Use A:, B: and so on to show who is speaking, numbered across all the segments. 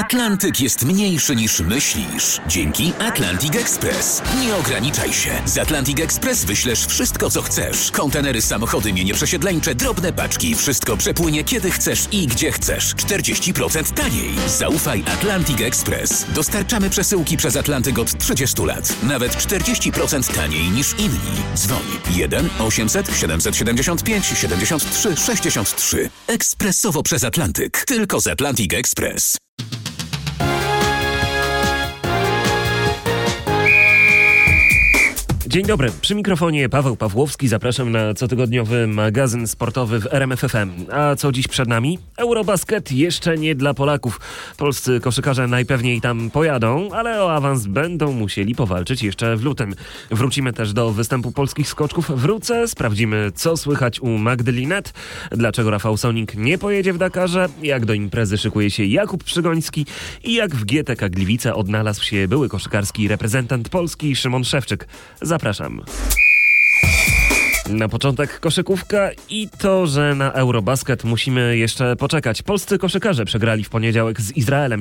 A: Atlantyk jest mniejszy niż myślisz. Dzięki Atlantic Express. Nie ograniczaj się. Z Atlantic Express wyślesz wszystko, co chcesz. Kontenery, samochody, mienie przesiedleńcze, drobne paczki. Wszystko przepłynie kiedy chcesz i gdzie chcesz. 40% taniej. Zaufaj Atlantic Express. Dostarczamy przesyłki przez Atlantyk od 30 lat. Nawet 40% taniej niż inni. Dzwoń 1-800-775-73-63. Ekspresowo przez Atlantyk. Tylko z Atlantic Express.
B: Dzień dobry, przy mikrofonie Paweł Pawłowski, zapraszam na cotygodniowy magazyn sportowy w RMF FM. A co dziś przed nami? Eurobasket jeszcze nie dla Polaków. Polscy koszykarze najpewniej tam pojadą, ale o awans będą musieli powalczyć jeszcze w lutym. Wrócimy też do występu polskich skoczków. Sprawdzimy, co słychać u Magdy Linette, dlaczego Rafał Sonik nie pojedzie w Dakarze, jak do imprezy szykuje się Jakub Przygoński i jak w GTK Gliwice odnalazł się były koszykarski reprezentant Polski Szymon Szewczyk. Zapraszam. Na początek koszykówka i to, że na Eurobasket musimy jeszcze poczekać. Polscy koszykarze przegrali w poniedziałek z Izraelem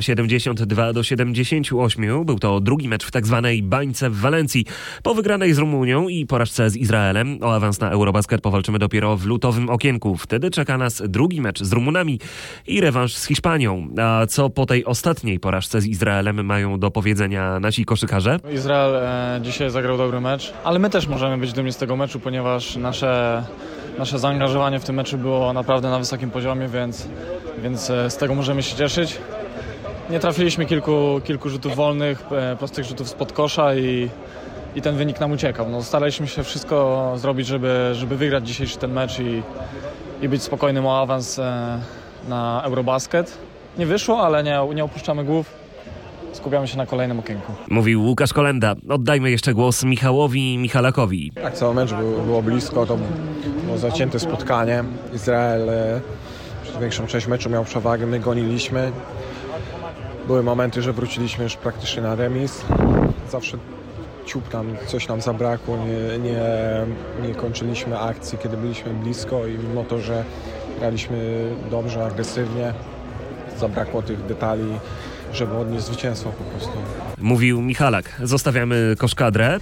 B: 72-78. Był to drugi mecz w tak zwanej bańce w Walencji. Po wygranej z Rumunią i porażce z Izraelem o awans na Eurobasket powalczymy dopiero w lutowym okienku. Wtedy czeka nas drugi mecz z Rumunami i rewanż z Hiszpanią. A co po tej ostatniej porażce z Izraelem mają do powiedzenia nasi koszykarze?
C: Izrael dzisiaj zagrał dobry mecz, ale my też możemy być dumni z tego meczu, ponieważ nasze zaangażowanie w tym meczu było naprawdę na wysokim poziomie, więc z tego możemy się cieszyć. Nie trafiliśmy kilku rzutów wolnych, prostych rzutów spod kosza i ten wynik nam uciekał. No, staraliśmy się wszystko zrobić, żeby wygrać dzisiejszy ten mecz i być spokojnym o awans na Eurobasket. Nie wyszło, ale nie opuszczamy głów. Skupiamy się na kolejnym okienku.
B: Mówił Łukasz Kolenda. Oddajmy jeszcze głos Michałowi Michalakowi.
D: Tak, cały mecz było blisko, to było zacięte spotkanie. Izrael przez większą część meczu miał przewagę, my goniliśmy. Były momenty, że wróciliśmy już praktycznie na remis. Zawsze coś nam zabrakło, nie kończyliśmy akcji, kiedy byliśmy blisko i mimo to, że graliśmy dobrze, agresywnie, zabrakło tych detali, żeby odnieść zwycięstwo po prostu.
B: Mówił Michalak. Zostawiamy koszkadrę.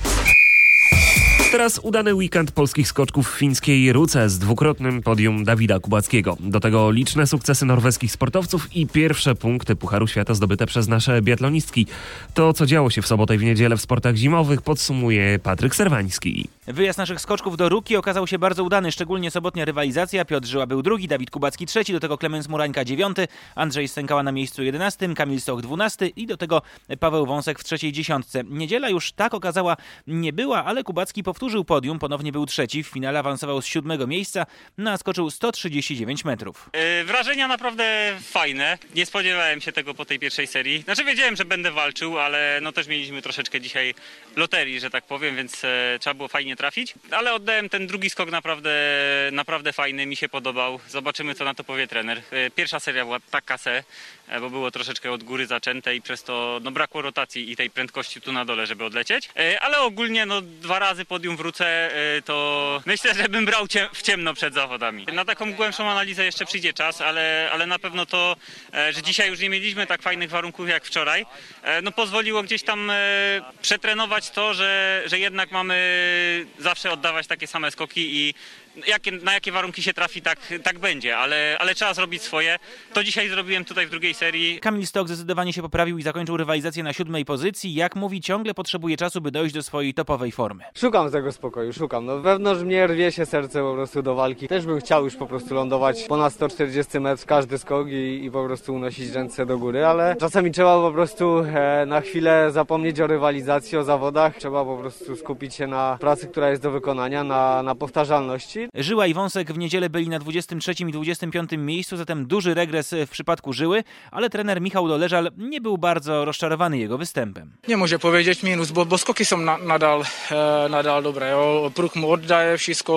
B: Teraz udany weekend polskich skoczków w fińskiej Ruce z dwukrotnym podium Dawida Kubackiego. Do tego liczne sukcesy norweskich sportowców i pierwsze punkty Pucharu Świata zdobyte przez nasze biatlonistki. To, co działo się w sobotę i w niedzielę w sportach zimowych, podsumuje Patryk Serwański.
E: Wyjazd naszych skoczków do Ruki okazał się bardzo udany, szczególnie sobotnia rywalizacja. Piotr Żyła był drugi, Dawid Kubacki trzeci, do tego Klemens Murańka 9, Andrzej Stękała na miejscu 11, Kamil Stoch 12 i do tego Paweł Wąsek w trzeciej dziesiątce. Niedziela już tak okazała nie była, ale Kubacki powtórzył podium, ponownie był trzeci, w finale awansował z 7. miejsca, skoczył 139 metrów.
F: Wrażenia naprawdę fajne, nie spodziewałem się tego po tej pierwszej serii. Znaczy wiedziałem, że będę walczył, ale no też mieliśmy troszeczkę dzisiaj loterii, że tak powiem, więc trzeba było fajnie trafić. Ale oddałem ten drugi skok naprawdę fajny, mi się podobał. Zobaczymy, co na to powie trener. Pierwsza seria była taka bo było troszeczkę od góry zaczęte i przez to brakło rotacji i tej prędkości tu na dole, żeby odlecieć. Ale ogólnie 2 razy podium wrócę, to myślę, że bym brał w ciemno przed zawodami. Na taką głębszą analizę jeszcze przyjdzie czas, ale na pewno to, że dzisiaj już nie mieliśmy tak fajnych warunków jak wczoraj, pozwoliło gdzieś tam przetrenować to, że jednak mamy zawsze oddawać takie same skoki i na jakie warunki się trafi, tak będzie, ale trzeba zrobić swoje. To dzisiaj zrobiłem tutaj w drugiej serii.
E: Kamil Stoch zdecydowanie się poprawił i zakończył rywalizację na 7. pozycji. Jak mówi, ciągle potrzebuje czasu, by dojść do swojej topowej formy.
G: Szukam tego spokoju, wewnątrz mnie rwie się serce po prostu do walki. Też bym chciał już po prostu lądować ponad 140 metrów każdy skok i po prostu unosić ręce do góry, ale czasami trzeba po prostu na chwilę zapomnieć o rywalizacji, o zawodach. Trzeba po prostu skupić się na pracy, która jest do wykonania, na powtarzalności.
E: Żyła i Wąsek w niedzielę byli na 23. i 25. miejscu, zatem duży regres w przypadku Żyły, ale trener Michał Doleżal nie był bardzo rozczarowany jego występem.
H: Nie może powiedzieć minus, bo skoki są nadal dobre. Jo. Pruh mu oddaje wszystko,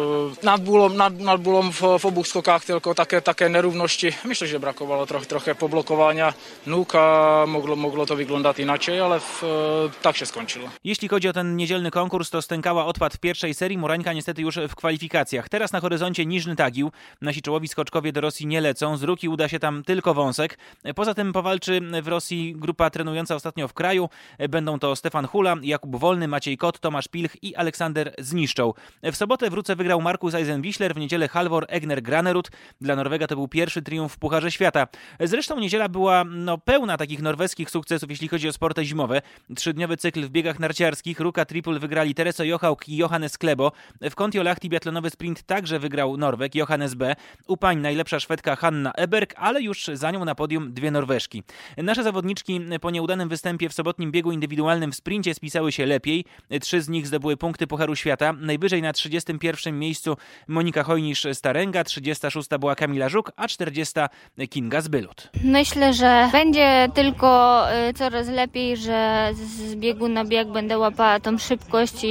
H: nad bólom w obu skokach, tylko takie nierówności. Myślę, że brakowało trochę poblokowania nóg, a mogło to wyglądać inaczej, ale tak się skończyło.
E: Jeśli chodzi o ten niedzielny konkurs, to Stękała odpadł w pierwszej serii, Murańka niestety już w kwalifikacjach kwalifikacjach. Teraz na horyzoncie Niżny Tagił. Nasi czołowi skoczkowie do Rosji nie lecą. Z Ruki uda się tam tylko Wąsek. Poza tym powalczy w Rosji grupa trenująca ostatnio w kraju. Będą to Stefan Hula, Jakub Wolny, Maciej Kot, Tomasz Pilch i Aleksander Zniszczoł. W sobotę w Ruce wygrał Markus Eisenbichler, w niedzielę Halvor Egner Granerud. Dla Norwega to był pierwszy triumf w Pucharze Świata. Zresztą niedziela była pełna takich norweskich sukcesów, jeśli chodzi o sporty zimowe. 3-dniowy cykl w biegach narciarskich. Ruka Triple wygrali Tereso Johaug i Johannes Klebo. W Kontiolahti biatlonowy sprint także wygrał Norweg, Johannes B. U pań najlepsza Szwedka Hanna Eberg, ale już za nią na podium 2 Norweżki. Nasze zawodniczki po nieudanym występie w sobotnim biegu indywidualnym w sprincie spisały się lepiej. 3 z nich zdobyły punkty Pucharu Świata. Najwyżej na 31. miejscu Monika Hojnisz-Staręga, 36. była Kamila Żuk, a 40. Kinga Zbylut.
I: Myślę, że będzie tylko coraz lepiej, że z biegu na bieg będę łapała tą szybkość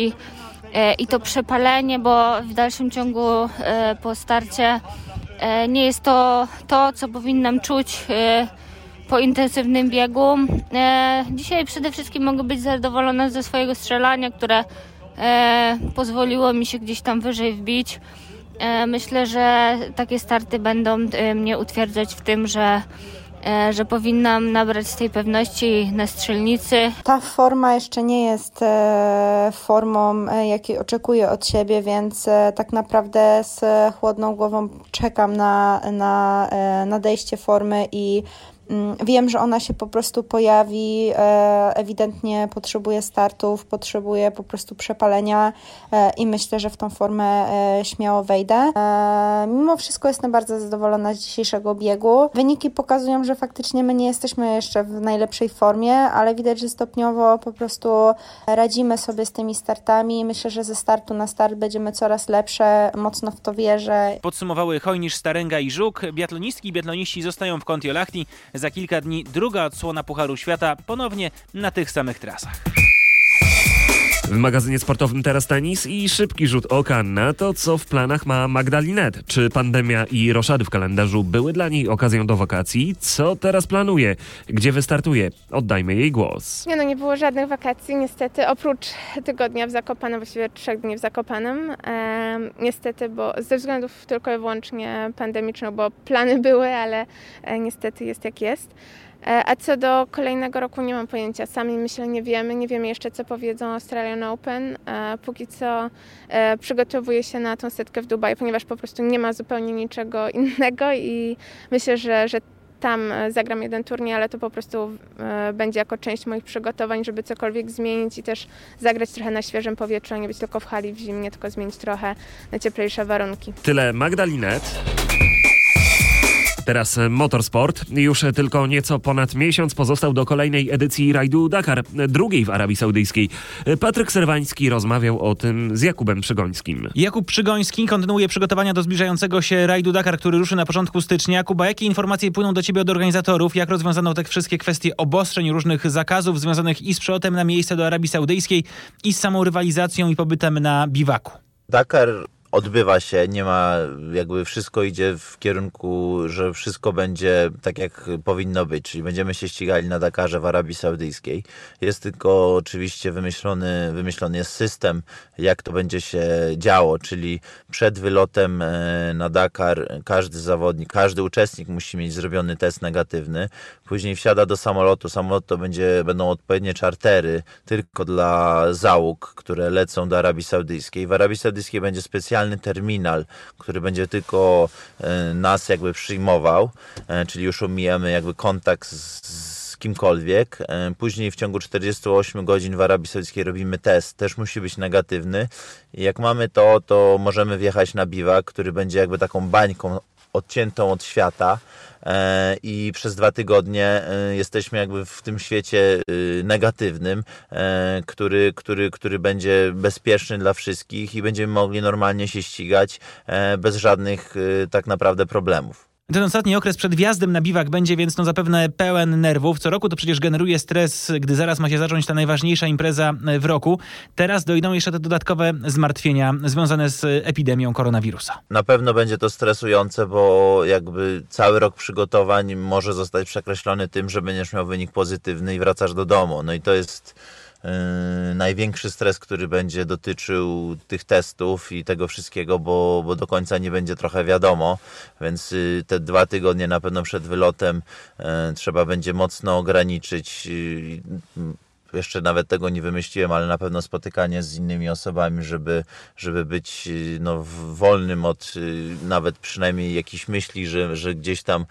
I: i to przepalenie, bo w dalszym ciągu po starcie nie jest to, co powinnam czuć po intensywnym biegu. Dzisiaj przede wszystkim mogę być zadowolona ze swojego strzelania, które pozwoliło mi się gdzieś tam wyżej wbić. Myślę, że takie starty będą mnie utwierdzać w tym, że powinnam nabrać z tej pewności na strzelnicy.
J: Ta forma jeszcze nie jest formą, jakiej oczekuję od siebie, więc tak naprawdę z chłodną głową czekam na nadejście formy i wiem, że ona się po prostu pojawi, ewidentnie potrzebuję startów, potrzebuję po prostu przepalenia i myślę, że w tą formę śmiało wejdę. Mimo wszystko jestem bardzo zadowolona z dzisiejszego biegu. Wyniki pokazują, że faktycznie my nie jesteśmy jeszcze w najlepszej formie, ale widać, że stopniowo po prostu radzimy sobie z tymi startami. Myślę, że ze startu na start będziemy coraz lepsze, mocno w to wierzę.
E: Podsumowały Hojnisz, Staręga i Żuk. Biatlonistki i biatloniści zostają w Kontiolahti. Za kilka dni druga odsłona Pucharu Świata, ponownie na tych samych trasach.
B: W magazynie sportowym teraz tenis i szybki rzut oka na to, co w planach ma Magda Linette. Czy pandemia i roszady w kalendarzu były dla niej okazją do wakacji? Co teraz planuje? Gdzie wystartuje? Oddajmy jej głos.
K: Nie było żadnych wakacji, niestety, oprócz tygodnia w Zakopanem, właściwie 3 dni w Zakopanem. Niestety, bo ze względów tylko i wyłącznie pandemicznych, bo plany były, ale niestety jest jak jest. A co do kolejnego roku nie mam pojęcia. Sami myślę nie wiemy jeszcze co powiedzą Australian Open. Póki co przygotowuję się na tą setkę w Dubaju, ponieważ po prostu nie ma zupełnie niczego innego i myślę, że tam zagram jeden turniej, ale to po prostu będzie jako część moich przygotowań, żeby cokolwiek zmienić i też zagrać trochę na świeżym powietrzu, a nie być tylko w hali w zimnie, tylko zmienić trochę na cieplejsze warunki.
B: Tyle Magda Linette. Teraz motorsport. Już tylko nieco ponad miesiąc pozostał do kolejnej edycji rajdu Dakar, drugiej w Arabii Saudyjskiej. Patryk Serwański rozmawiał o tym z Jakubem Przygońskim.
E: Jakub Przygoński kontynuuje przygotowania do zbliżającego się rajdu Dakar, który ruszy na początku stycznia. Kuba, jakie informacje płyną do ciebie od organizatorów? Jak rozwiązano te wszystkie kwestie obostrzeń, różnych zakazów związanych i z przelotem na miejsce do Arabii Saudyjskiej i z samą rywalizacją i pobytem na biwaku?
L: Dakar odbywa się, nie ma, jakby wszystko idzie w kierunku, że wszystko będzie tak jak powinno być, czyli będziemy się ścigali na Dakarze w Arabii Saudyjskiej. Jest tylko oczywiście wymyślony jest system, jak to będzie się działo, czyli przed wylotem na Dakar każdy zawodnik, każdy uczestnik musi mieć zrobiony test negatywny, później wsiada do samolotu, to będą odpowiednie czartery tylko dla załóg, które lecą do Arabii Saudyjskiej. W Arabii Saudyjskiej będzie specjalny terminal, który będzie tylko nas jakby przyjmował, czyli już omijamy jakby kontakt z kimkolwiek. Później w ciągu 48 godzin w Arabii Saudyjskiej robimy test, też musi być negatywny. I jak mamy to możemy wjechać na biwak, który będzie jakby taką bańką odciętą od świata i przez 2 tygodnie jesteśmy jakby w tym świecie negatywnym, który będzie bezpieczny dla wszystkich i będziemy mogli normalnie się ścigać bez żadnych tak naprawdę problemów.
E: Ten ostatni okres przed wjazdem na biwak będzie więc zapewne pełen nerwów. Co roku to przecież generuje stres, gdy zaraz ma się zacząć ta najważniejsza impreza w roku. Teraz dojdą jeszcze te dodatkowe zmartwienia związane z epidemią koronawirusa.
L: Na pewno będzie to stresujące, bo jakby cały rok przygotowań może zostać przekreślony tym, że będziesz miał wynik pozytywny i wracasz do domu. No i to jest największy stres, który będzie dotyczył tych testów i tego wszystkiego, bo do końca nie będzie trochę wiadomo, więc te 2 tygodnie na pewno przed wylotem trzeba będzie mocno ograniczyć. Jeszcze nawet tego nie wymyśliłem, ale na pewno spotykanie z innymi osobami, żeby być wolnym od nawet przynajmniej jakichś myśli, że gdzieś tam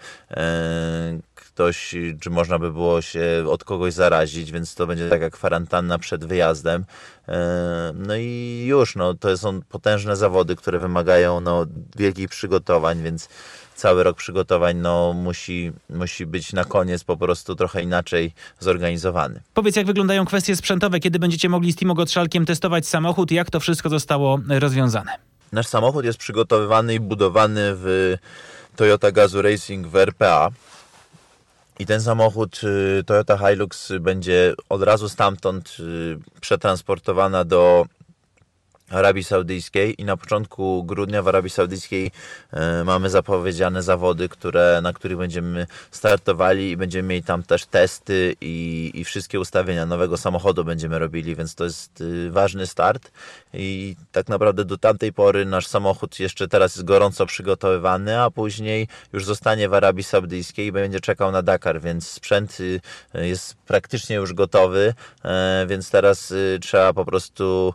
L: ktoś, czy można by było się od kogoś zarazić, więc to będzie taka kwarantanna przed wyjazdem. No i już, to są potężne zawody, które wymagają wielkich przygotowań, więc cały rok przygotowań musi być na koniec po prostu trochę inaczej zorganizowany.
E: Powiedz, jak wyglądają kwestie sprzętowe, kiedy będziecie mogli z Timo Gottschalkiem testować samochód i jak to wszystko zostało rozwiązane?
L: Nasz samochód jest przygotowywany i budowany w Toyota Gazoo Racing w RPA. I ten samochód Toyota Hilux będzie od razu stamtąd przetransportowana do Arabii Saudyjskiej i na początku grudnia w Arabii Saudyjskiej mamy zapowiedziane zawody, na których będziemy startowali i będziemy mieli tam też testy i wszystkie ustawienia nowego samochodu będziemy robili, więc to jest ważny start i tak naprawdę do tamtej pory nasz samochód jeszcze teraz jest gorąco przygotowywany, a później już zostanie w Arabii Saudyjskiej i będzie czekał na Dakar, więc sprzęt jest praktycznie już gotowy, więc teraz trzeba po prostu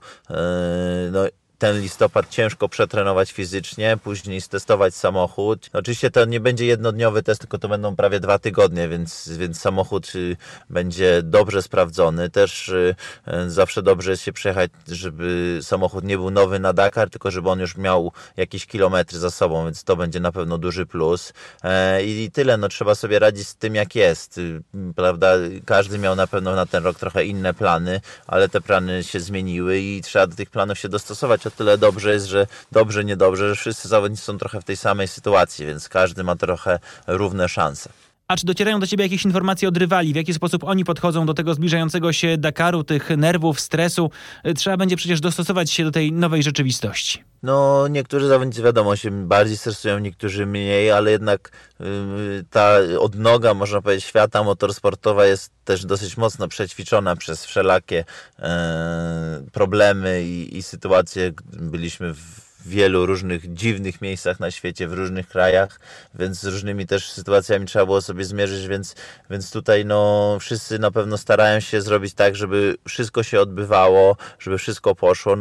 L: ten listopad ciężko przetrenować fizycznie, później stestować samochód. Oczywiście to nie będzie jednodniowy test, tylko to będą prawie 2 tygodnie, więc samochód będzie dobrze sprawdzony. Też zawsze dobrze jest się przejechać, żeby samochód nie był nowy na Dakar, tylko żeby on już miał jakieś kilometry za sobą, więc to będzie na pewno duży plus. I tyle, trzeba sobie radzić z tym, jak jest. Prawda? Każdy miał na pewno na ten rok trochę inne plany, ale te plany się zmieniły i trzeba do tych planów się dostosować. O tyle dobrze jest, że dobrze, niedobrze, że wszyscy zawodnicy są trochę w tej samej sytuacji, więc każdy ma trochę równe szanse.
E: A czy docierają do ciebie jakieś informacje od rywali? W jaki sposób oni podchodzą do tego zbliżającego się Dakaru, tych nerwów, stresu? Trzeba będzie przecież dostosować się do tej nowej rzeczywistości.
L: Niektórzy zawodnicy wiadomo się bardziej stresują, niektórzy mniej, ale jednak ta odnoga, można powiedzieć, świata motorsportowa jest też dosyć mocno przećwiczona przez wszelakie problemy i sytuacje. Byliśmy w wielu różnych dziwnych miejscach na świecie, w różnych krajach, więc z różnymi też sytuacjami trzeba było sobie zmierzyć, więc tutaj wszyscy na pewno starają się zrobić tak, żeby wszystko się odbywało, żeby wszystko poszło,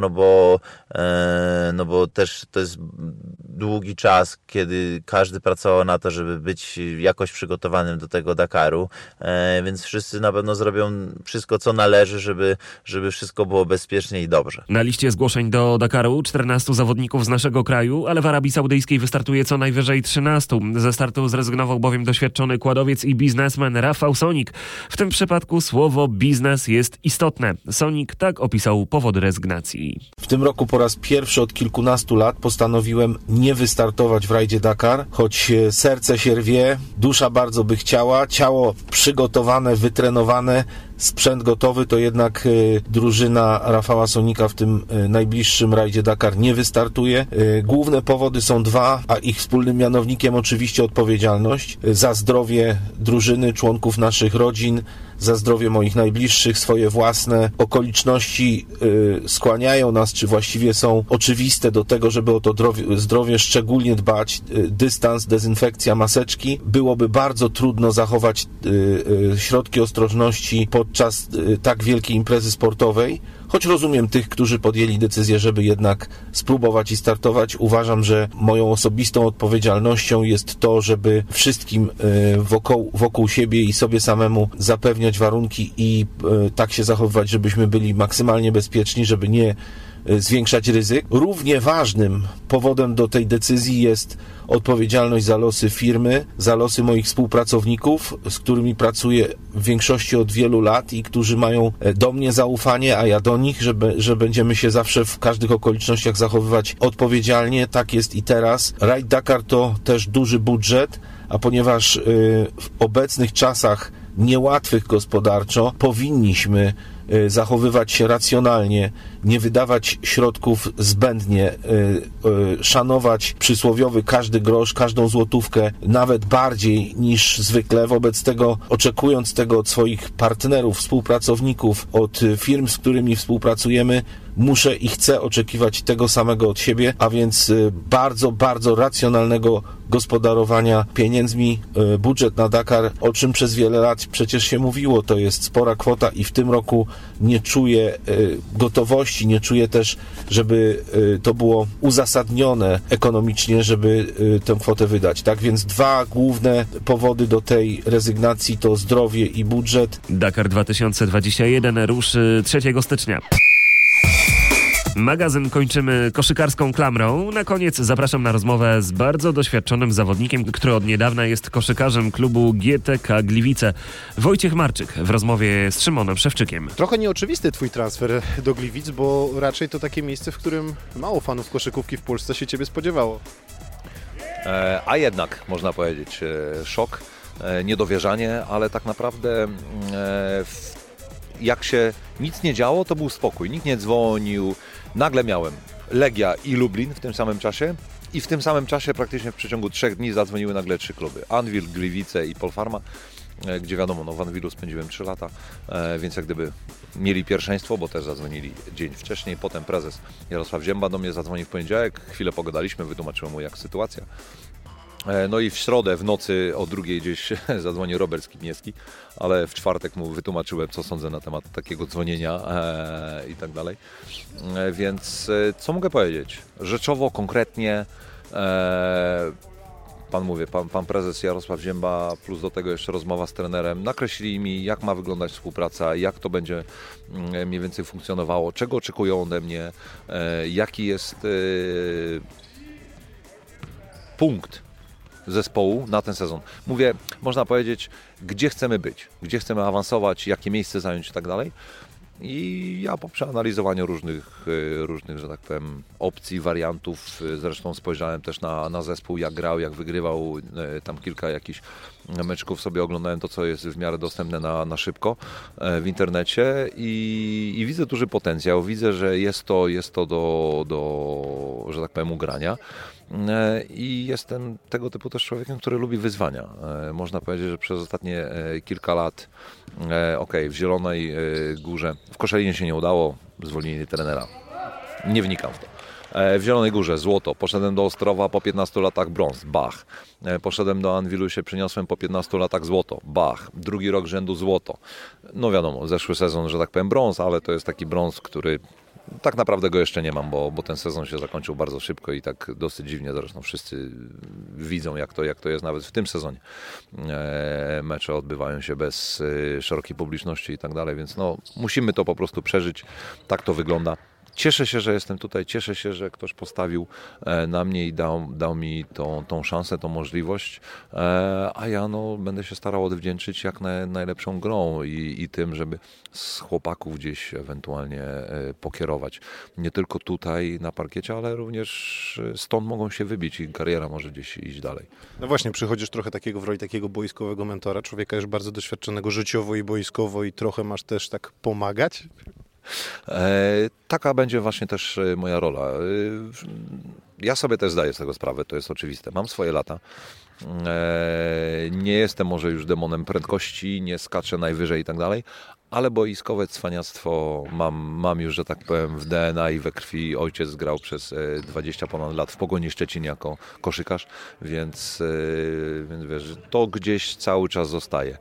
L: bo też to jest długi czas, kiedy każdy pracował na to, żeby być jakoś przygotowanym do tego Dakaru, więc wszyscy na pewno zrobią wszystko, co należy, żeby wszystko było bezpiecznie i dobrze.
B: Na liście zgłoszeń do Dakaru 14 zawodników z naszego kraju, ale w Arabii Saudyjskiej wystartuje co najwyżej 13. Ze startu zrezygnował bowiem doświadczony kładowiec i biznesmen Rafał Sonik. W tym przypadku słowo biznes jest istotne. Sonik tak opisał powody rezygnacji.
M: W tym roku po raz pierwszy od kilkunastu lat postanowiłem nie wystartować w rajdzie Dakar, choć serce się rwie, dusza bardzo by chciała, ciało przygotowane, wytrenowane, sprzęt gotowy, to jednak drużyna Rafała Sonika w tym najbliższym rajdzie Dakar nie wystartuje. Główne powody są 2, a ich wspólnym mianownikiem oczywiście odpowiedzialność za zdrowie drużyny, członków naszych rodzin, za zdrowie moich najbliższych, swoje własne. Okoliczności skłaniają nas, czy właściwie są oczywiste do tego, żeby o to zdrowie szczególnie dbać. Dystans, dezynfekcja, maseczki. Byłoby bardzo trudno zachować środki ostrożności podczas tak wielkiej imprezy sportowej. Choć rozumiem tych, którzy podjęli decyzję, żeby jednak spróbować i startować. Uważam, że moją osobistą odpowiedzialnością jest to, żeby wszystkim wokół siebie i sobie samemu zapewniać warunki i tak się zachowywać, żebyśmy byli maksymalnie bezpieczni, żeby nie zwiększać ryzyk. Równie ważnym powodem do tej decyzji jest odpowiedzialność za losy firmy, za losy moich współpracowników, z którymi pracuję w większości od wielu lat i którzy mają do mnie zaufanie, a ja do nich, że będziemy się zawsze w każdych okolicznościach zachowywać odpowiedzialnie. Tak jest i teraz. Rajd Dakar to też duży budżet, a ponieważ w obecnych czasach niełatwych gospodarczo powinniśmy zachowywać się racjonalnie, nie wydawać środków zbędnie, szanować przysłowiowy każdy grosz, każdą złotówkę, nawet bardziej niż zwykle. Wobec tego, oczekując tego od swoich partnerów, współpracowników, od firm, z którymi współpracujemy, muszę i chcę oczekiwać tego samego od siebie, a więc bardzo, bardzo racjonalnego gospodarowania pieniędzmi. Budżet na Dakar, o czym przez wiele lat przecież się mówiło, to jest spora kwota i w tym roku nie czuję gotowości, nie czuję też, żeby to było uzasadnione ekonomicznie, żeby tę kwotę wydać. Tak więc dwa główne powody do tej rezygnacji to zdrowie i budżet.
B: Dakar 2021 ruszy 3 stycznia. Magazyn kończymy koszykarską klamrą. Na koniec zapraszam na rozmowę z bardzo doświadczonym zawodnikiem, który od niedawna jest koszykarzem klubu GTK Gliwice. Wojciech Marczyk w rozmowie z Szymonem Szewczykiem.
N: Trochę nieoczywisty twój transfer do Gliwic, bo raczej to takie miejsce, w którym mało fanów koszykówki w Polsce się ciebie spodziewało.
O: A jednak, można powiedzieć, szok, niedowierzanie, ale tak naprawdę jak się nic nie działo, to był spokój, nikt nie dzwonił. Nagle miałem Legia i Lublin w tym samym czasie i w tym samym czasie praktycznie w przeciągu 3 dni zadzwoniły nagle 3 kluby. Anwil, Gliwice i Polfarma, gdzie wiadomo, w Anwilu spędziłem 3 lata, więc jak gdyby mieli pierwszeństwo, bo też zadzwonili dzień wcześniej. Potem prezes Jarosław Zięba do mnie zadzwonił w poniedziałek, chwilę pogadaliśmy, wytłumaczyłem mu jak sytuacja. No i w środę w nocy o 2 gdzieś zadzwonił Robert Skibniewski, ale w czwartek mu wytłumaczyłem, co sądzę na temat takiego dzwonienia i tak dalej. Więc co mogę powiedzieć? Rzeczowo, konkretnie, pan prezes Jarosław Zięba, plus do tego jeszcze rozmowa z trenerem, nakreślili mi, jak ma wyglądać współpraca, jak to będzie mniej więcej funkcjonowało, czego oczekują ode mnie, jaki jest punkt zespołu na ten sezon. Mówię, można powiedzieć, gdzie chcemy być, gdzie chcemy awansować, jakie miejsce zająć i tak dalej. I ja po przeanalizowaniu różnych, że tak powiem, opcji, wariantów, zresztą spojrzałem też na zespół, jak grał, jak wygrywał, tam kilka jakichś meczków sobie oglądałem, to co jest w miarę dostępne na szybko w internecie i widzę duży potencjał, widzę, że jest to do że tak powiem, ugrania. I jestem tego typu też człowiekiem, który lubi wyzwania. Można powiedzieć, że przez ostatnie kilka lat w Zielonej Górze, w Koszalinie się nie udało, zwolnienie trenera. Nie wnikam w to. W Zielonej Górze złoto, poszedłem do Ostrowa po 15 latach brąz, bach. Poszedłem do Anwilu, się przyniosłem po 15 latach złoto, bach. Drugi rok rzędu złoto. No wiadomo, zeszły sezon, że tak powiem, brąz, ale to jest taki brąz, który tak naprawdę go jeszcze nie mam, bo ten sezon się zakończył bardzo szybko i tak dosyć dziwnie, zresztą wszyscy widzą jak to jest nawet w tym sezonie. Mecze odbywają się bez szerokiej publiczności i tak dalej, więc no, musimy to po prostu przeżyć, tak to wygląda. Cieszę się, że jestem tutaj, cieszę się, że ktoś postawił na mnie i dał mi tą szansę, tą możliwość, a ja będę się starał odwdzięczyć jak najlepszą grą i tym, żeby z chłopaków gdzieś ewentualnie pokierować. Nie tylko tutaj na parkiecie, ale również stąd mogą się wybić i kariera może gdzieś iść dalej.
N: No właśnie, przychodzisz trochę w roli takiego boiskowego mentora, człowieka już bardzo doświadczonego życiowo i boiskowo i trochę masz też tak pomagać?
O: Taka będzie właśnie też moja rola. Ja sobie też zdaję z tego sprawę, to jest oczywiste. Mam swoje lata. Nie jestem może już demonem prędkości, nie skaczę najwyżej i tak dalej, ale boiskowe cwaniactwo mam już, że tak powiem, w DNA i we krwi. Ojciec grał przez 20 ponad lat w Pogoni Szczecin jako koszykarz, więc wiesz, to gdzieś cały czas zostaje.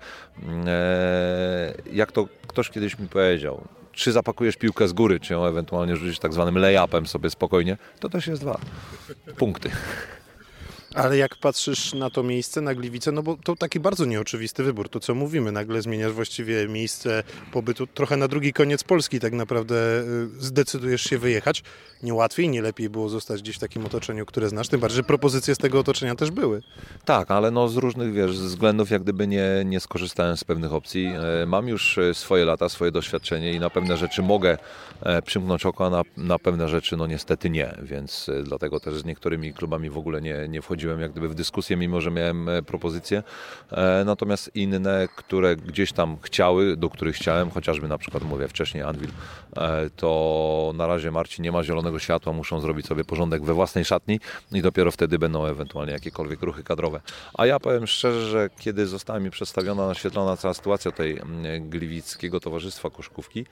O: Jak to ktoś kiedyś mi powiedział, czy zapakujesz piłkę z góry, czy ją ewentualnie rzucisz tak zwanym lay-upem sobie spokojnie, to też jest 2 punkty.
N: Ale jak patrzysz na to miejsce, na Gliwice, no bo to taki bardzo nieoczywisty wybór, to co mówimy, nagle zmieniasz właściwie miejsce pobytu, trochę na drugi koniec Polski tak naprawdę zdecydujesz się wyjechać. Nie łatwiej, nie lepiej było zostać gdzieś w takim otoczeniu, które znasz, tym bardziej, że propozycje z tego otoczenia też były.
O: Tak, ale z różnych względów jak gdyby nie skorzystałem z pewnych opcji. Mam już swoje lata, swoje doświadczenie i na pewne rzeczy mogę przymknąć oko, a na pewne rzeczy niestety nie, więc dlatego też z niektórymi klubami w ogóle nie wchodziłem wchodziłem jak gdyby w dyskusję, mimo że miałem propozycje. Natomiast inne, które gdzieś tam chciały, do których chciałem, chociażby na przykład mówię wcześniej Anwil, to na razie Marcin nie ma zielonego światła, muszą zrobić sobie porządek we własnej szatni i dopiero wtedy będą ewentualnie jakiekolwiek ruchy kadrowe. A ja powiem szczerze, że kiedy została mi przedstawiona, naświetlona cała sytuacja tej Gliwickiego Towarzystwa Koszykówki,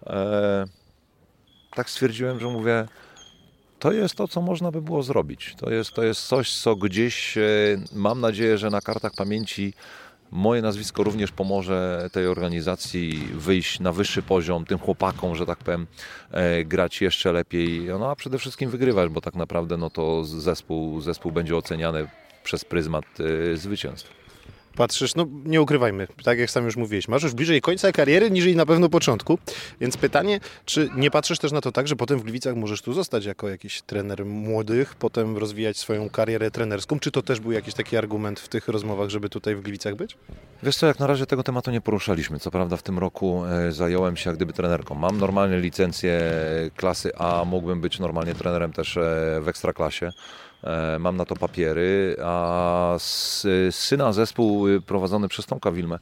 O: tak stwierdziłem, że mówię, to jest to, co można by było zrobić. To jest coś, co gdzieś, mam nadzieję, że na kartach pamięci moje nazwisko również pomoże tej organizacji wyjść na wyższy poziom, tym chłopakom, że tak powiem, grać jeszcze lepiej, no a przede wszystkim wygrywać, bo tak naprawdę no to zespół będzie oceniany przez pryzmat zwycięstw.
N: Patrzysz, no nie ukrywajmy, tak jak sam już mówiłeś, masz już bliżej końca kariery niż na pewno początku, więc pytanie, czy nie patrzysz też na to tak, że potem w Gliwicach możesz tu zostać jako jakiś trener młodych, potem rozwijać swoją karierę trenerską, czy to też był jakiś taki argument w tych rozmowach, żeby tutaj w Gliwicach być?
O: Wiesz co, jak na razie tego tematu nie poruszaliśmy, co prawda w tym roku zająłem się jak gdyby trenerką, mam normalnie licencję klasy A, mógłbym być normalnie trenerem też w Ekstraklasie. Mam na to papiery, a syna zespół prowadzony przez Tomka Wilmę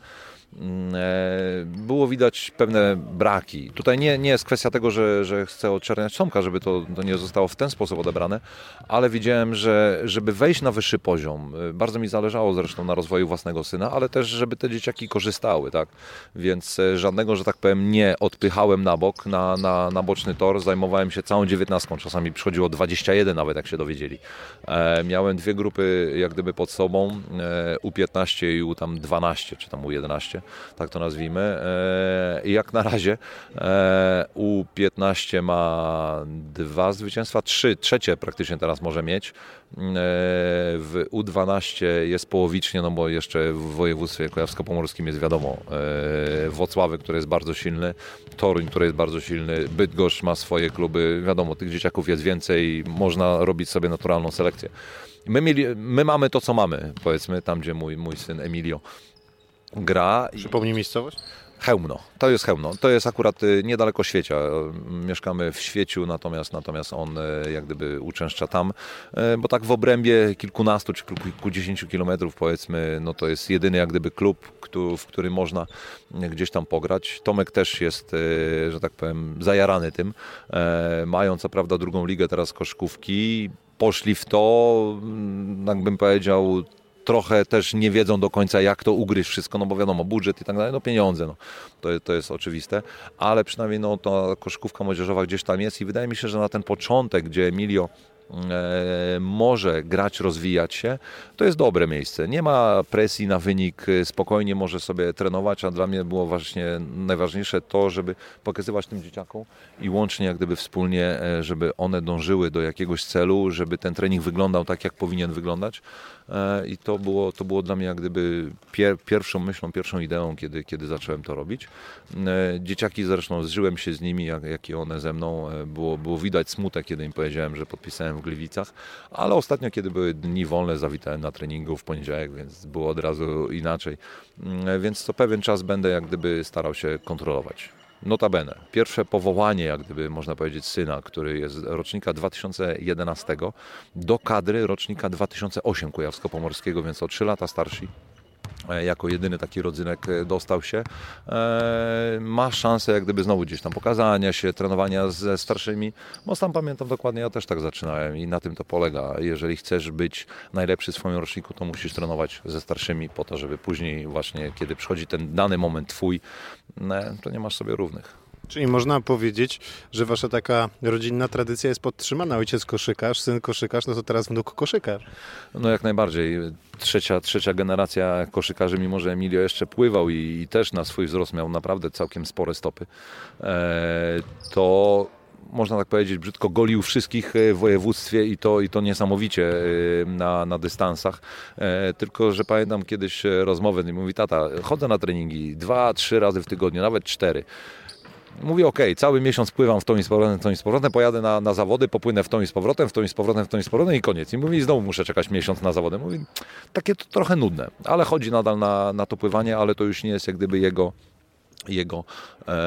O: było widać pewne braki. Tutaj nie jest kwestia tego, że chcę odczerniać Tomka, żeby to nie zostało w ten sposób odebrane, ale widziałem, że żeby wejść na wyższy poziom, bardzo mi zależało zresztą na rozwoju własnego syna, ale też żeby te dzieciaki korzystały, tak? Więc żadnego, że tak powiem, nie odpychałem na bok, na boczny tor, zajmowałem się całą 19, czasami przychodziło 21 nawet, jak się dowiedzieli. Miałem 2 grupy jak gdyby pod sobą, U15 i U12, czy tam U11. Tak to nazwijmy. I jak na razie U15 ma 2 zwycięstwa, trzecie praktycznie teraz może mieć. W U12 jest połowicznie, no bo jeszcze w województwie kujawsko-pomorskim jest wiadomo Włocławek, który jest bardzo silny, Toruń, który jest bardzo silny, Bydgoszcz ma swoje kluby, wiadomo, tych dzieciaków jest więcej, można robić sobie naturalną selekcję. My mamy to, co mamy, powiedzmy, tam gdzie mój syn Emilio gra.
N: Przypomnij miejscowość?
O: Chełmno. To jest Chełmno. To jest akurat niedaleko Świecia. Mieszkamy w Świeciu, natomiast on jak gdyby uczęszcza tam, bo tak w obrębie kilkunastu czy kilkudziesięciu kilometrów powiedzmy, no to jest jedyny jak gdyby klub, w którym można gdzieś tam pograć. Tomek też jest, że tak powiem, zajarany tym. Mają co prawda drugą ligę teraz koszykówki. Poszli w to, jakbym powiedział, trochę też nie wiedzą do końca, jak to ugryźć wszystko, no bo wiadomo, budżet i tak dalej, no pieniądze, no. To jest oczywiste, ale przynajmniej no, ta koszykówka młodzieżowa gdzieś tam jest i wydaje mi się, że na ten początek, gdzie Emilio może grać, rozwijać się, to jest dobre miejsce. Nie ma presji na wynik, spokojnie może sobie trenować, a dla mnie było właśnie najważniejsze to, żeby pokazywać tym dzieciakom i łącznie jak gdyby wspólnie, żeby one dążyły do jakiegoś celu, żeby ten trening wyglądał tak, jak powinien wyglądać. I to było dla mnie jak gdyby pierwszą myślą, pierwszą ideą, kiedy zacząłem to robić. Dzieciaki zresztą zżyłem się z nimi, jak i one ze mną. Było widać smutek, kiedy im powiedziałem, że podpisałem w Gliwicach, ale ostatnio, kiedy były dni wolne, zawitałem na treningu w poniedziałek, więc było od razu inaczej. Więc co pewien czas będę jak gdyby starał się kontrolować. Notabene, pierwsze powołanie, jak gdyby można powiedzieć, syna, który jest rocznika 2011 do kadry rocznika 2008 kujawsko-pomorskiego, więc o 3 lata starszy. Jako jedyny taki rodzynek dostał się. Ma szansę jak gdyby znowu gdzieś tam pokazania się, trenowania ze starszymi. Bo sam pamiętam dokładnie, ja też tak zaczynałem i na tym to polega. Jeżeli chcesz być najlepszy w swoim roczniku, to musisz trenować ze starszymi po to, żeby później właśnie, kiedy przychodzi ten dany moment twój, to nie masz sobie równych.
N: Czyli można powiedzieć, że wasza taka rodzinna tradycja jest podtrzymana. Ojciec koszykarz, syn koszykarz, no to teraz wnuk koszykarz.
O: No jak najbardziej. Trzecia generacja koszykarzy, mimo że Emilio jeszcze pływał i też na swój wzrost miał naprawdę całkiem spore stopy, to można tak powiedzieć brzydko, golił wszystkich w województwie i to niesamowicie na dystansach. Tylko że pamiętam kiedyś rozmowę, mówi: tata, chodzę na treningi 2-3 razy w tygodniu, nawet 4. Mówię: okej, cały miesiąc pływam w tą i z powrotem, pojadę na zawody, popłynę w tą i z powrotem, w tą i z powrotem i koniec. I mówi: znowu muszę czekać miesiąc na zawody. Mówi: takie to trochę nudne, ale chodzi nadal na to pływanie, ale to już nie jest jak gdyby jego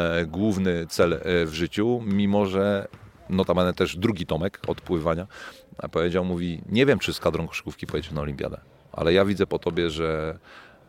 O: główny cel w życiu, mimo że notabene też drugi Tomek od pływania A powiedział, mówi, nie wiem, czy z kadrą koszykówki pojedziesz na olimpiadę, ale ja widzę po tobie, że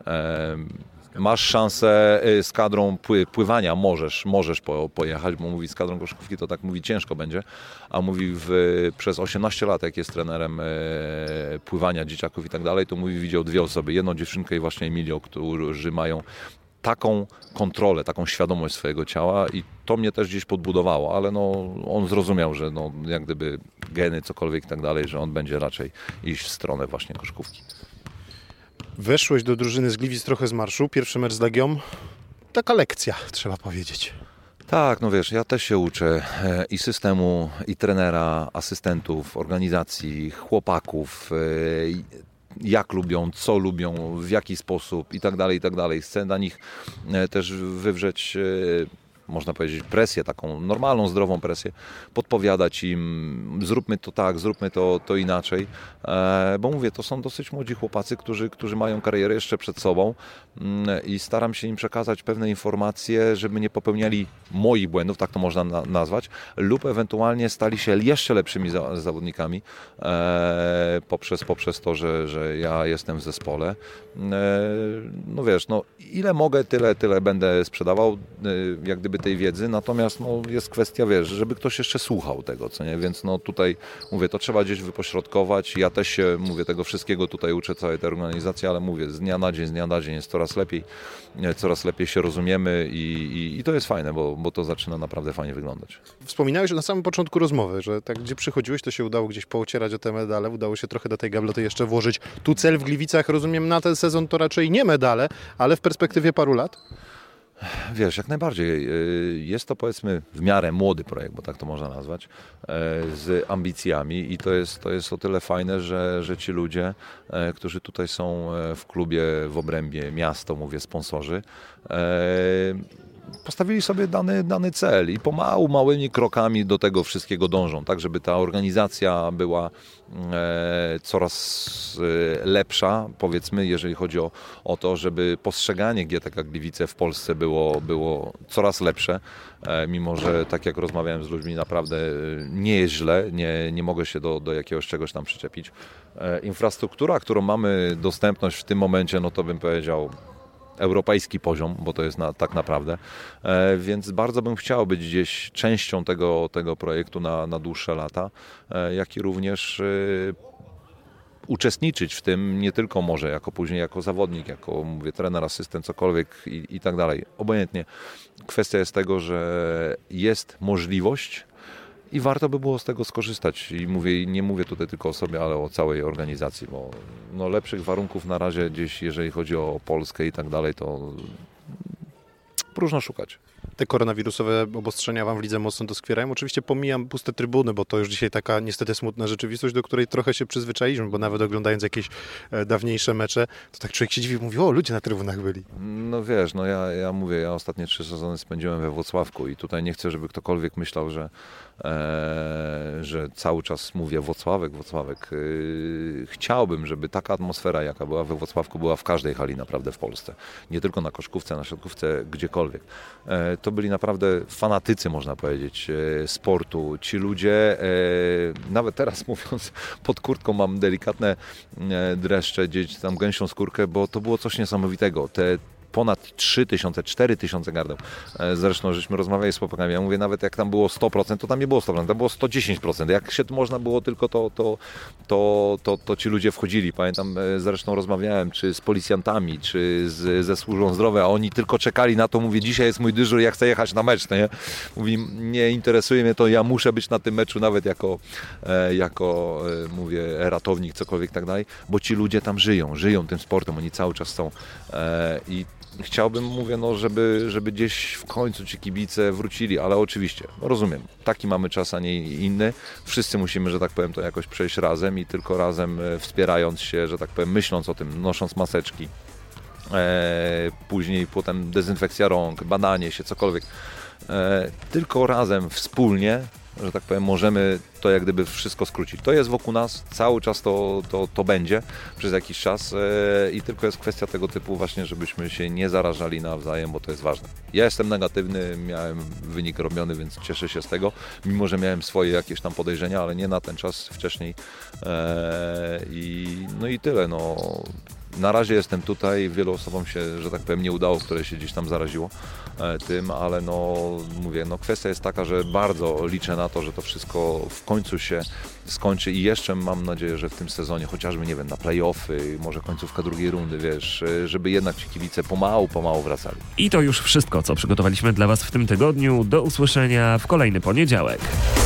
O: masz szansę z kadrą pływania, możesz pojechać, bo mówi, z kadrą koszykówki to tak mówi, ciężko będzie, a mówi przez 18 lat, jak jest trenerem pływania dzieciaków i tak dalej, to mówi, widział 2 osoby, jedną dziewczynkę i właśnie Emilio, którzy mają taką kontrolę, taką świadomość swojego ciała i to mnie też gdzieś podbudowało, ale no, on zrozumiał, że no, jak gdyby geny, cokolwiek i tak dalej, że on będzie raczej iść w stronę właśnie koszykówki.
N: Weszłeś do drużyny z Gliwic trochę z marszu, pierwszy mecz z Legią, taka lekcja, trzeba powiedzieć.
O: Tak, no wiesz, ja też się uczę i systemu, i trenera, asystentów, organizacji, chłopaków, jak lubią, co lubią, w jaki sposób i tak dalej, i tak dalej. Chcę na nich też wywrzeć, można powiedzieć, presję, taką normalną, zdrową presję, podpowiadać im, zróbmy to tak, zróbmy to inaczej, bo mówię, to są dosyć młodzi chłopacy, którzy mają karierę jeszcze przed sobą i staram się im przekazać pewne informacje, żeby nie popełniali moich błędów, tak to można nazwać, lub ewentualnie stali się jeszcze lepszymi zawodnikami poprzez to, że ja jestem w zespole. No wiesz, no ile mogę, tyle będę sprzedawał, jak gdyby tej wiedzy, natomiast no, jest kwestia, wiesz, żeby ktoś jeszcze słuchał tego, co nie, więc no tutaj, mówię, to trzeba gdzieś wypośrodkować, ja też się, mówię, tego wszystkiego tutaj uczę, całej tej organizacji, ale mówię, z dnia na dzień jest coraz lepiej się rozumiemy i to jest fajne, bo to zaczyna naprawdę fajnie wyglądać.
N: Wspominałeś na samym początku rozmowy, że tak gdzie przychodziłeś, to się udało gdzieś poocierać o te medale, udało się trochę do tej gabloty jeszcze włożyć. Tu cel w Gliwicach, rozumiem, na ten sezon to raczej nie medale, ale w perspektywie paru lat?
O: Wiesz, jak najbardziej. Jest to, powiedzmy, w miarę młody projekt, bo tak to można nazwać, z ambicjami i to jest o tyle fajne, że ci ludzie, którzy tutaj są w klubie, w obrębie, miasto, mówię, sponsorzy, postawili sobie dany cel i małymi krokami do tego wszystkiego dążą, tak żeby ta organizacja była coraz lepsza, powiedzmy, jeżeli chodzi o to, żeby postrzeganie GTK Gliwice w Polsce było coraz lepsze, mimo że tak jak rozmawiałem z ludźmi, naprawdę nie jest źle, nie mogę się do jakiegoś czegoś tam przyczepić. Infrastruktura, którą mamy dostępność w tym momencie, no to bym powiedział europejski poziom, bo to jest tak naprawdę, więc bardzo bym chciał być gdzieś częścią tego projektu na dłuższe lata, jak i również uczestniczyć w tym nie tylko może później jako zawodnik, jako mówię trener, asystent, cokolwiek i tak dalej. Obojętnie. Kwestia jest tego, że jest możliwość i warto by było z tego skorzystać. I nie mówię tutaj tylko o sobie, ale o całej organizacji, bo no, lepszych warunków na razie gdzieś, jeżeli chodzi o Polskę i tak dalej, to próżno szukać.
N: Te koronawirusowe obostrzenia wam w lidze mocno doskwierają. Oczywiście pomijam puste trybuny, bo to już dzisiaj taka niestety smutna rzeczywistość, do której trochę się przyzwyczailiśmy, bo nawet oglądając jakieś dawniejsze mecze, to tak człowiek się dziwi i mówi, o, ludzie na trybunach byli.
O: No wiesz, no ja mówię, ja ostatnie 3 sezony spędziłem we Włocławku i tutaj nie chcę, żeby ktokolwiek myślał, że cały czas mówię Włocławek. Chciałbym, żeby taka atmosfera, jaka była we Włocławku, była w każdej hali naprawdę w Polsce. Nie tylko na koszykówce, na siatkówce, gdziekolwiek. To byli naprawdę fanatycy, można powiedzieć, sportu. Ci ludzie, nawet teraz mówiąc, pod kurtką mam delikatne dreszcze, gdzieś tam gęsią skórkę, bo to było coś niesamowitego. Te ponad 3000, 4000 gardeł. Zresztą żeśmy rozmawiali z chłopakami, ja mówię, nawet jak tam było 100%, to tam nie było 100%, tam było 110%. Jak się można było tylko to ci ludzie wchodzili. Pamiętam, zresztą rozmawiałem czy z policjantami, czy ze służbą zdrowia, a oni tylko czekali na to, mówię, dzisiaj jest mój dyżur, ja chcę jechać na mecz, nie? Mówi, nie interesuje mnie to, ja muszę być na tym meczu nawet jako mówię, ratownik, cokolwiek tak dalej, bo ci ludzie tam żyją tym sportem, oni cały czas są i chciałbym, mówię, no, żeby gdzieś w końcu ci kibice wrócili, ale oczywiście, no rozumiem, taki mamy czas, a nie inny. Wszyscy musimy, że tak powiem, to jakoś przejść razem i tylko razem wspierając się, że tak powiem, myśląc o tym, nosząc maseczki, później potem dezynfekcja rąk, badanie się, cokolwiek. Tylko razem, wspólnie że tak powiem, możemy to jak gdyby wszystko skrócić. To jest wokół nas, cały czas to będzie przez jakiś czas i tylko jest kwestia tego typu właśnie, żebyśmy się nie zarażali nawzajem, bo to jest ważne. Ja jestem negatywny, miałem wynik robiony, więc cieszę się z tego, mimo że miałem swoje jakieś tam podejrzenia, ale nie na ten czas wcześniej no i tyle. No. Na razie jestem tutaj, wielu osobom się, że tak powiem, nie udało, które się gdzieś tam zaraziło tym, ale no mówię, no kwestia jest taka, że bardzo liczę na to, że to wszystko w końcu się skończy i jeszcze mam nadzieję, że w tym sezonie, chociażby, nie wiem, na play-offy, może końcówka drugiej rundy, wiesz, żeby jednak ci kibice pomału wracali.
B: I to już wszystko, co przygotowaliśmy dla Was w tym tygodniu. Do usłyszenia w kolejny poniedziałek.